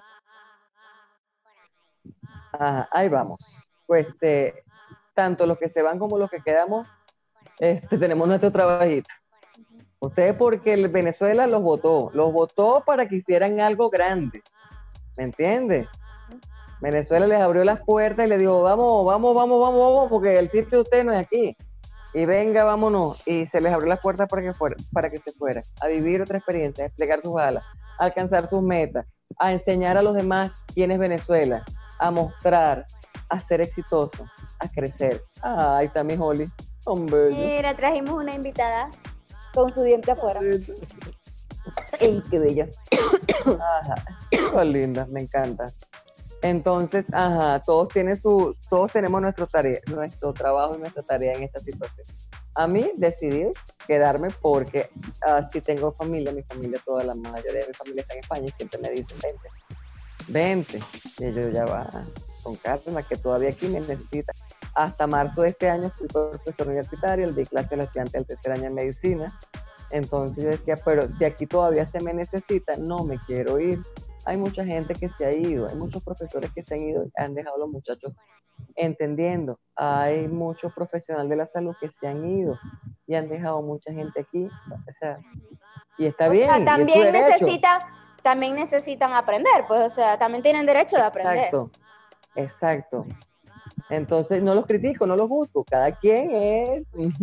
Ajá, ahí vamos. Pues este, tanto los que se van como los que quedamos, este, tenemos nuestro trabajito. Ustedes porque el Venezuela los votó, los votó para que hicieran algo grande, ¿me entiendes? Venezuela les abrió las puertas y les dijo, vamos, vamos, vamos, vamos, vamos, porque el sitio de ustedes no es aquí. Y venga, vámonos. Y se les abrió las puertas para que, fuera, para que se fueran, a vivir otra experiencia, a desplegar sus alas, a alcanzar sus metas, a enseñar a los demás quién es Venezuela, a mostrar, a ser exitoso, a crecer. Ah, ahí está mi Holly. Hombre.
Mira, trajimos una invitada con su diente afuera.
¡Ey, qué bella! Ajá. Qué linda, me encanta. Entonces, ajá, todos tienen su, todos tenemos nuestro tarea, nuestro trabajo y nuestra tarea en esta situación. A mí decidí quedarme porque uh, si tengo familia, mi familia, toda la mayoría de mi familia está en España y siempre me dicen, vente, vente. Y yo ya va, con calma, que todavía aquí me necesita. Hasta marzo de este año fui profesor universitario, di clase al estudiante del tercer año en medicina. Entonces yo decía, pero si aquí todavía se me necesita, no me quiero ir. Hay mucha gente que se ha ido, hay muchos profesores que se han ido, han dejado a los muchachos entendiendo. Hay muchos profesionales de la salud que se han ido y han dejado mucha gente aquí. O sea, y está
o
bien.
sea,
y
también
es su derecho.
necesitan, también necesitan aprender, pues, o sea, también tienen derecho de aprender.
Exacto, exacto. Entonces, no los critico, no los juzgo. Cada quien es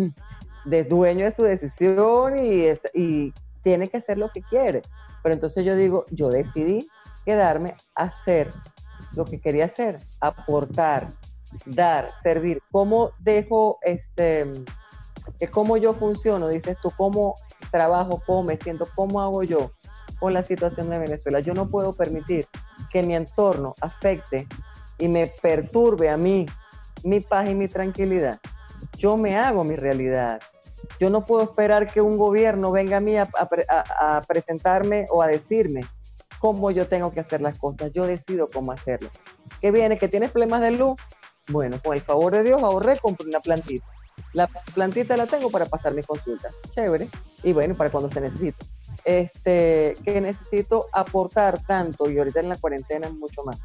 de dueño de su decisión y, es, y tiene que hacer lo que quiere. Pero entonces yo digo, yo decidí quedarme a hacer lo que quería hacer, aportar, dar, servir. ¿Cómo dejo, este, cómo yo funciono? Dices tú, ¿cómo trabajo, cómo me siento, cómo hago yo con la situación de Venezuela? Yo no puedo permitir que mi entorno afecte y me perturbe a mí, mi paz y mi tranquilidad. Yo me hago mi realidad. Yo no puedo esperar que un gobierno venga a mí a, a, a presentarme o a decirme cómo yo tengo que hacer las cosas. Yo decido cómo hacerlo. ¿Qué viene? ¿Que tienes problemas de luz? Bueno, con el favor de Dios ahorré, compré una plantita. La plantita la tengo para pasar mis consultas. Chévere. Y bueno, para cuando se necesite. Este, que necesito aportar tanto, y ahorita en la cuarentena mucho más.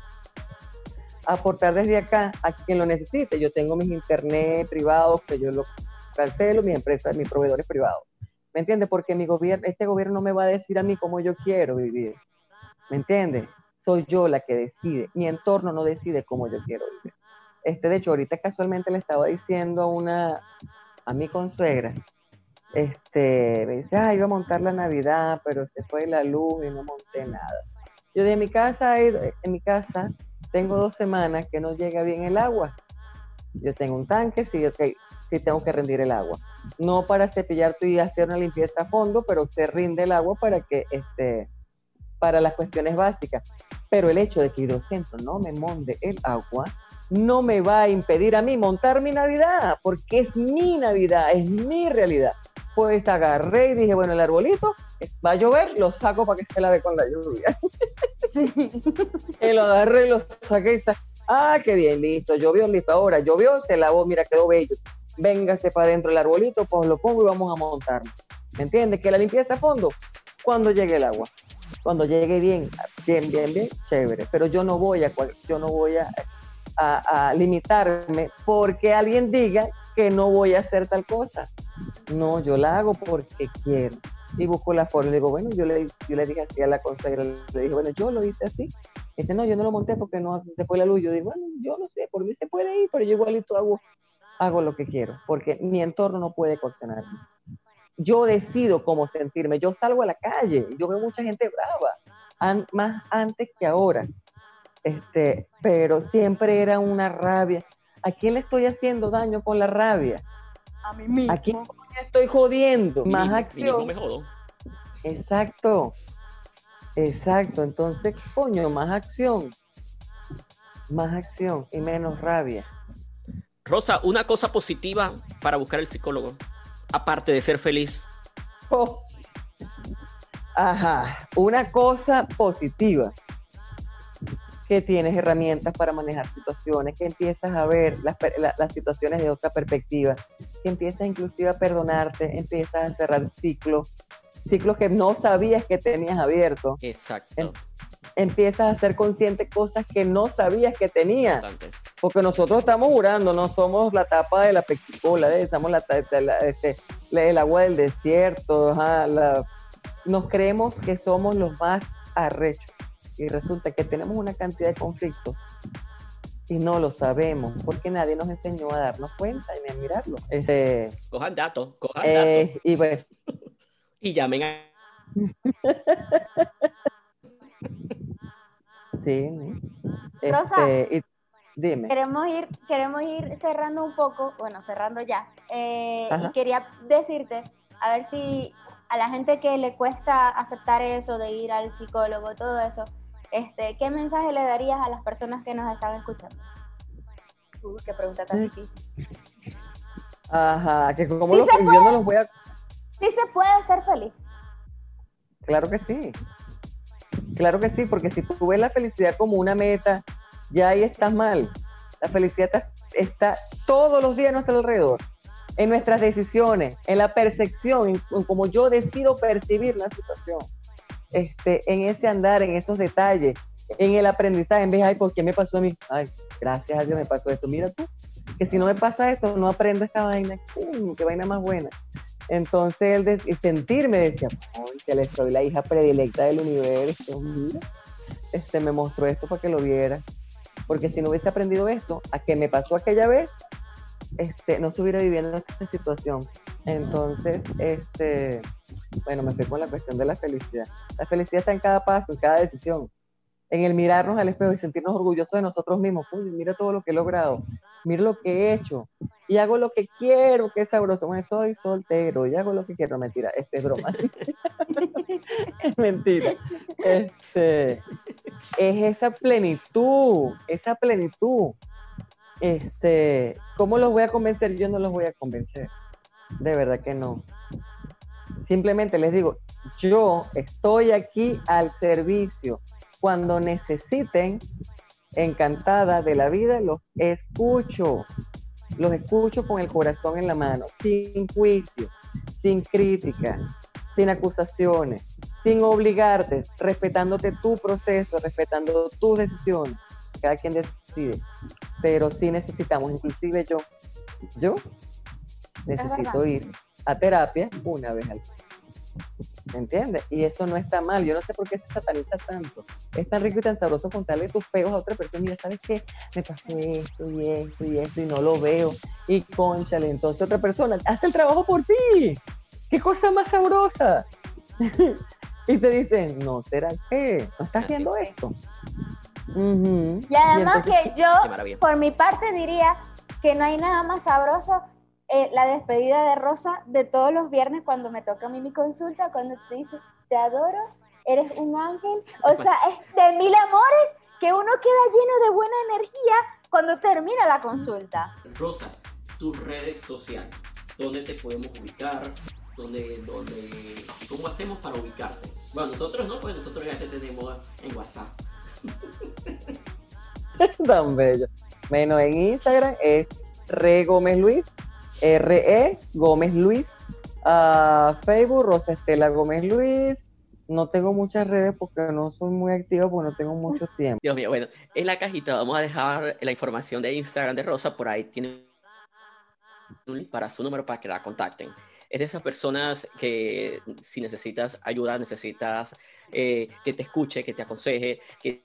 Aportar desde acá a quien lo necesite. Yo tengo mis internet privados que yo lo cancelo, mi empresa, mis proveedores privados. ¿Me entiendes? Porque mi gobierno, este gobierno no me va a decir a mí cómo yo quiero vivir. ¿Me entiendes? Soy yo la que decide. Mi entorno no decide cómo yo quiero vivir. Este, de hecho, ahorita casualmente le estaba diciendo a una, a mi consuegra, este, me dice, ah, iba a montar la Navidad, pero se fue la luz y no monté nada. Yo de mi casa, en mi casa, tengo dos semanas que no llega bien el agua. Yo tengo un tanque, sí, okay, sí tengo que rendir el agua. No para cepillarte y hacer una limpieza a fondo, pero se rinde el agua para que, este, para las cuestiones básicas. Pero el hecho de que Hidrocentro no me monte el agua no me va a impedir a mí montar mi Navidad, porque es mi Navidad, es mi realidad. Pues agarré y dije, bueno, el arbolito va a llover, lo saco para que se lave con la lluvia.
Sí.
Y lo agarré y lo saqué y está, ah, qué bien, listo, llovió, listo, ahora llovió, se lavó, mira, quedó bello. Véngase para adentro el arbolito, pues lo pongo y vamos a montarlo. ¿Me entiendes? Que la limpieza a fondo, cuando llegue el agua. Cuando llegue bien, bien, bien, bien, chévere. Pero yo no voy a, yo no voy a, a, a limitarme porque alguien diga que no voy a hacer tal cosa. No, yo la hago porque quiero. Y busco la forma. Le digo, bueno, yo le, yo le dije así a la consagra, le dije, bueno, yo lo hice así. Dice, no, yo no lo monté porque no se fue la luz. Yo digo, bueno, yo no sé, por mí se puede ir, pero yo igualito hago, hago lo que quiero, porque mi entorno no puede coaccionarme. Yo decido cómo sentirme. Yo salgo a la calle, yo veo mucha gente brava, an, más antes que ahora. Este, pero siempre era una rabia. ¿A quién le estoy haciendo daño con la rabia?
A mí mismo.
¿A quién estoy jodiendo?
Mi
Más
mismo,
acción.
mi mismo me jodo.
Exacto. Exacto. Entonces, coño, más acción. Más acción y menos rabia.
Rosa, una cosa positiva para buscar el psicólogo, aparte de ser feliz.
Oh. Ajá. Una cosa positiva. Que tienes herramientas para manejar situaciones, que empiezas a ver las, la, las situaciones de otra perspectiva, que empiezas inclusive a perdonarte, empiezas a cerrar ciclos, ciclos que no sabías que tenías abiertos.
Exacto.
Em, empiezas a ser consciente de cosas que no sabías que tenías. Bastante. Porque nosotros estamos jurando, no somos la tapa de la Pepsi-Cola, ¿eh? Somos la, la, la, este, la, el agua del desierto, ajá, la, nos creemos que somos los más arrechos. Y resulta que tenemos una cantidad de conflictos y no lo sabemos porque nadie nos enseñó a darnos cuenta y a mirarlo. Este,
cojan datos, cojan
eh,
datos.
Y, pues,
y llamen a...
sí.
Rosa,
este, y, dime.
Queremos ir, queremos ir cerrando un poco, bueno, cerrando ya. Eh, y quería decirte, a ver si a la gente que le cuesta aceptar eso de ir al psicólogo, todo eso, este, ¿qué mensaje le darías a las personas que nos están escuchando? Uh, qué pregunta tan difícil.
Ajá, que como
¿Sí
los,
se
yo
puede?
no los voy a...
Sí se puede ser feliz.
Claro que sí. Claro que sí, porque si tú ves la felicidad como una meta, ya ahí estás mal. La felicidad está, está todos los días a nuestro alrededor, en nuestras decisiones, en la percepción, en, en cómo yo decido percibir la situación, este, en ese andar, en esos detalles, en el aprendizaje, en vez de, ay, ¿por qué me pasó a mí? Ay, gracias a Dios me pasó esto. Mira tú, que si no me pasa esto, no aprendo esta vaina. ¡Pum! ¡Qué vaina más buena! Entonces, el de, sentirme decía, que le soy la hija predilecta del universo, mira, este, me mostró esto para que lo viera, porque si no hubiese aprendido esto, a que me pasó aquella vez, este, no estuviera viviendo esta situación. Entonces, este, bueno, me fui con la cuestión de la felicidad. La felicidad está en cada paso, en cada decisión, en el mirarnos al espejo y sentirnos orgullosos de nosotros mismos. Uy, mira todo lo que he logrado, mira lo que he hecho, y hago lo que quiero, que es sabroso. Bueno, soy soltero y hago lo que quiero. Mentira, este es broma. Es mentira. Este, es esa plenitud, esa plenitud. Este, ¿cómo los voy a convencer? Yo no los voy a convencer. De verdad que no. Simplemente les digo, yo estoy aquí al servicio. Cuando necesiten, encantada de la vida, los escucho. Los escucho con el corazón en la mano, sin juicio, sin crítica, sin acusaciones, sin obligarte, respetándote tu proceso, respetando tus decisiones. Cada quien decide. Pero sí necesitamos, inclusive yo, yo necesito ir a terapia una vez al día. ¿Me entiendes? Y eso no está mal. Yo no sé por qué se sataniza tanto. Es tan rico y tan sabroso contarle tus peos a otra persona. Mira, ¿sabes qué? Me pasó esto y esto y esto y no lo veo. Y cónchale, entonces otra persona hace el trabajo por ti. ¡Qué cosa más sabrosa! Y te dicen, no, ¿será que no estás haciendo esto? Uh-huh.
Y además y entonces, que yo, por mi parte, diría que no hay nada más sabroso Eh, la despedida de Rosa de todos los viernes cuando me toca a mí mi consulta, cuando te dice, te adoro, eres un ángel, o sea, es de mil amores que uno queda lleno de buena energía cuando termina la consulta.
Rosa, tus redes sociales, ¿dónde te podemos ubicar? ¿Dónde, dónde, ¿Cómo hacemos para ubicarte? Bueno, nosotros no, pues nosotros ya te tenemos en WhatsApp.
Tan bello. Menos en Instagram es Re Gómez Luis, R E Gómez Luis, uh, Facebook Rosa Estela Gómez Luis. No tengo muchas redes porque no soy muy activa, porque no tengo mucho tiempo.
Dios mío, bueno, en la cajita vamos a dejar la información de Instagram de Rosa, por ahí tiene un link para su número para que la contacten. Es de esas personas que si necesitas ayuda, necesitas eh, que te escuche, que te aconseje, que,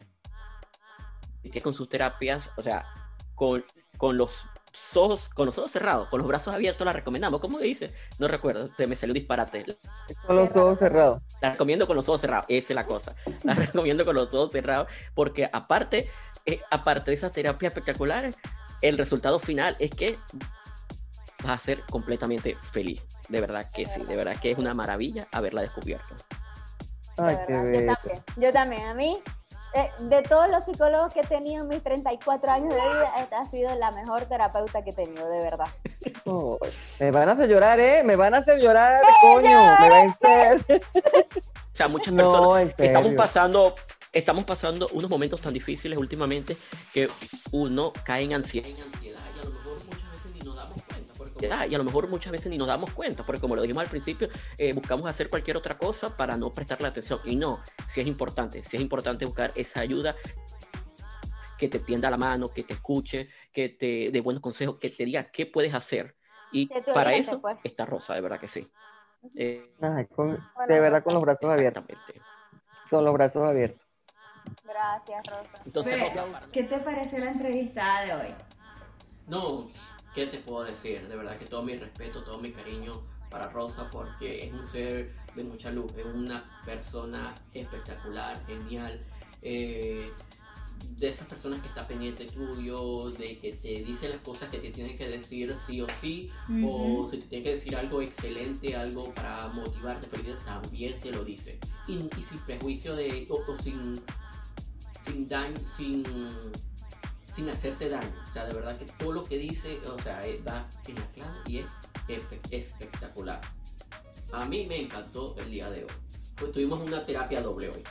que con sus terapias, o sea, con, con los ojos, con los ojos cerrados, con los brazos abiertos, la recomendamos. ¿Cómo dice? No recuerdo, se me salió un disparate.
Con los ojos cerrados.
La recomiendo con los ojos cerrados, esa es la cosa. La recomiendo con los ojos cerrados porque aparte, eh, aparte de esas terapias espectaculares, el resultado final es que vas a ser completamente feliz. De verdad que sí, de verdad que es una maravilla haberla descubierto.
Ay,
de
qué
verdad,
bello.
yo también, yo también, a mí Eh, de todos los psicólogos que he tenido en mis treinta y cuatro años de vida, esta ha sido la mejor terapeuta que he tenido, de verdad.
Oh, me van a hacer llorar, ¿eh? Me van a hacer llorar, coño. Me va a hacer.
O sea, muchas personas
No, en serio.
estamos pasando, estamos pasando unos momentos tan difíciles últimamente que uno cae en ansiedad, en ansiedad y a lo mejor muchas veces ni nos damos cuenta. Porque, ah, y a lo mejor muchas veces ni nos damos cuenta, porque como lo dijimos al principio, eh, buscamos hacer cualquier otra cosa para no prestarle atención. Y no, sí es importante, sí es importante buscar esa ayuda que te tienda la mano, que te escuche, que te dé buenos consejos, que te diga qué puedes hacer. Y para
oriente,
eso
pues.
está Rosa, de verdad que sí. Eh,
Ay, con, de verdad, con los brazos abiertos.
exactamente.
Con los brazos abiertos.
Gracias, Rosa.
Entonces,
Ve,
Rosa,
¿qué te pareció la entrevistada de hoy?
no, ¿qué te puedo decir? De verdad que todo mi respeto, todo mi cariño para Rosa, porque es un ser de mucha luz, es una persona espectacular, genial, eh, de esas personas que está pendiente tuyo, de que te dice las cosas que te tienen que decir sí o sí,
Uh-huh.
o si te tiene que decir algo excelente, algo para motivarte, pero ella también te lo dice, y, y sin prejuicio de, o, o sin sin daño, sin, sin hacerte daño. O sea, de verdad que todo lo que dice, o sea, da en la clave y es espe- espectacular. A mí me encantó el día de hoy. Pues tuvimos una terapia doble hoy.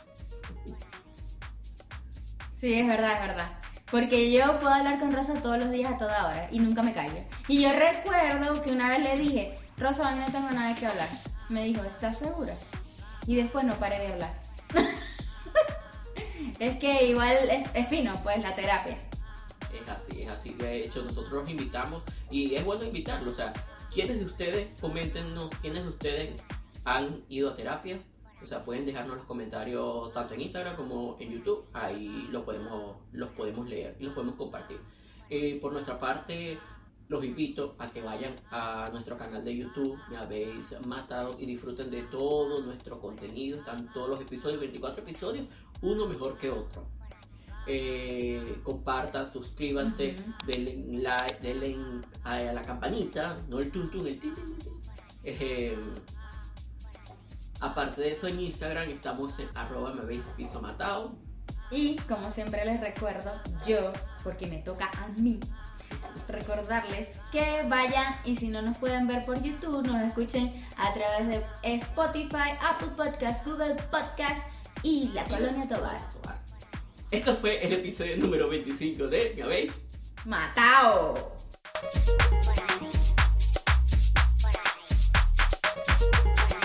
Sí, es verdad, es verdad. Porque yo puedo hablar con Rosa todos los días a toda hora y nunca me callo. Y yo recuerdo que una vez le dije, Rosa, hoy no tengo nada que hablar. Me dijo, ¿estás segura? Y después no paré de hablar. Es que igual es, es fino, pues, la terapia.
Es así, es así. De hecho, nosotros los invitamos y es bueno invitarlos. O sea, ¿quiénes de ustedes, coméntenos, quiénes de ustedes han ido a terapia? O sea, pueden dejarnos los comentarios tanto en Instagram como en YouTube. Ahí los podemos, los podemos leer y los podemos compartir. Eh, por nuestra parte, los invito a que vayan a nuestro canal de YouTube, Me Habéis Matado, y disfruten de todo nuestro contenido. Están todos los episodios, veinticuatro episodios, uno mejor que otro. Eh, compartan, suscríbanse, uh-huh. denle like, denle a la campanita, no el tuntun, el tin, tin, tin. Eh, aparte de eso, en Instagram estamos en arroba me habéis piso matado.
Y como siempre les recuerdo, yo, porque me toca a mí, recordarles que vayan y si no nos pueden ver por YouTube, nos escuchen a través de Spotify, Apple Podcasts, Google Podcasts y La Colonia Tovar.
Esto fue el episodio número veinticinco de Me Habéis
Matado.